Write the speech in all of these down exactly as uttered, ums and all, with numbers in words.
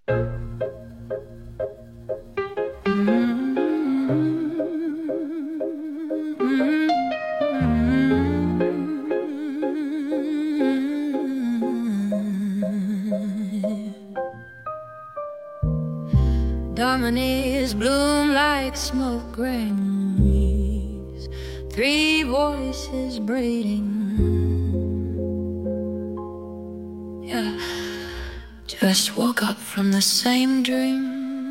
Harmonies bloom like smoke rings, three voices braiding. Yeah, just woke up from the same dream.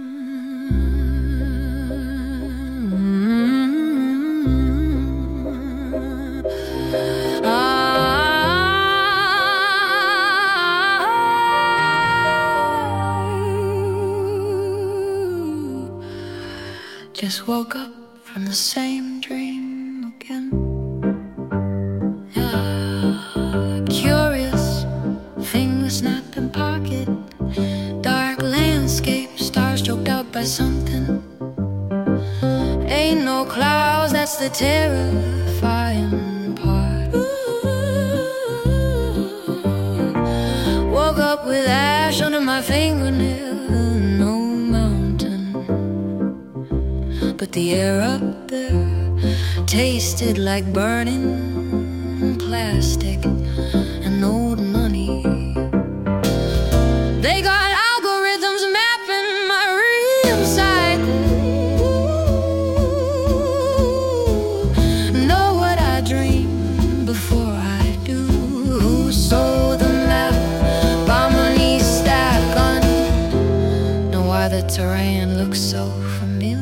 Just woke up from the same dream again. Yeah. Curious, fingers snap in pocket. Dark landscape, stars choked out by something. Ain't no clouds, that's the terrifying part. Ooh. Woke up with ash under my fingernails. But the air up there tasted like burning plastic and old money. They got algorithms mapping my real cycle. Know what I dream before I do. So the map by money stack on. Know why the terrain looks so familiar.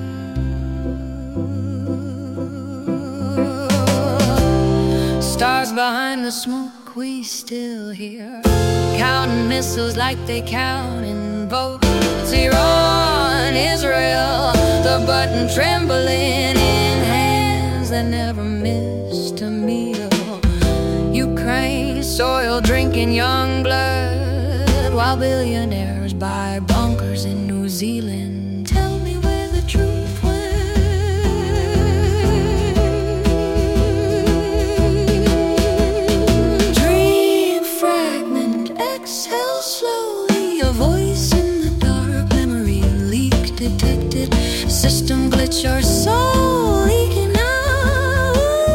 Stars behind the smoke, we still hear. Counting missiles like they count in votes. Iran, Israel, the button trembling in hands that never missed a meal. Ukraine, soil drinking young blood, while billionaires buy bunkers in New Zealand. Tell me where the truth went. Exhale slowly, a voice in the dark, memory leak detected, system glitch, your soul leaking out.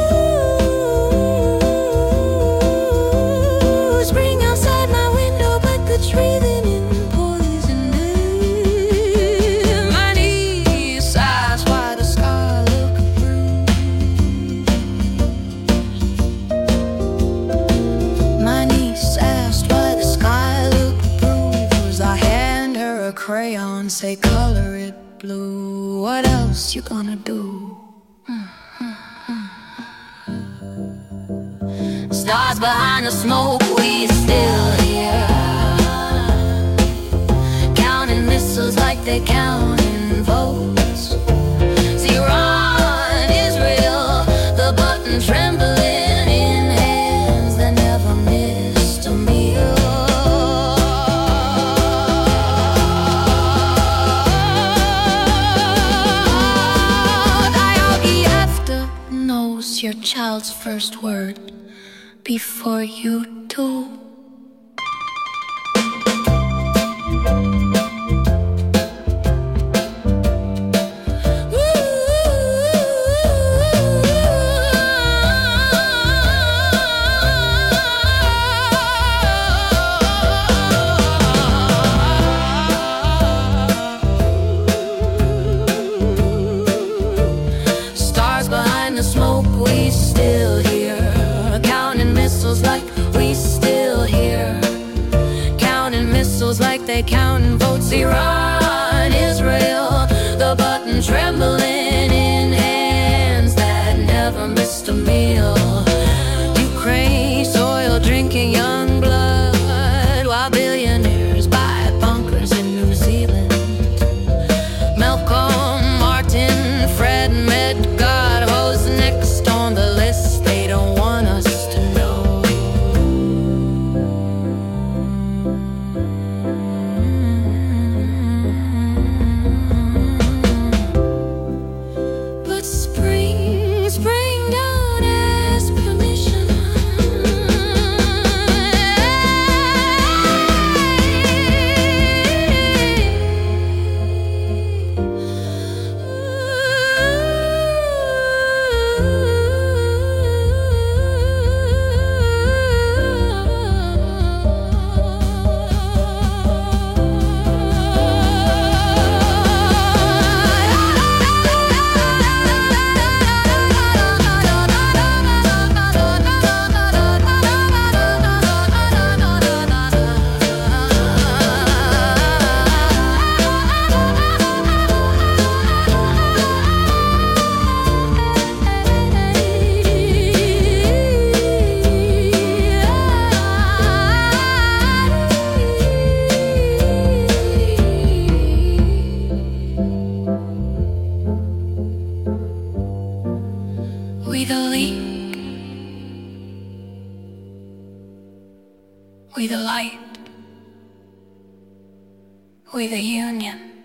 Ooh, spring outside my window, but the breathing in poison air. My knees ask why the sky look bruised. My niece asked why the sky looked bruised. I hand her a crayon, say color it blue. What else you gonna do? Stars behind the smoke, we still hear. Counting missiles like they count in votes. Iran, Israel, the button trembling in hands that never missed a meal. Dialogue after knows your child's first word before you do. Stars behind the smoke, we still hear. Counting missiles like we still hear. Counting missiles like they counting votes. Iran, Israel, the button trembling in hands that never missed a meal. Ukraine, soil drinking young blood, while billionaires buy bunkers in New Zealand. Malcolm, Martin, Fred, Medgar, who's next on the list? They don't want us to know. But spring, spring down as We the Union.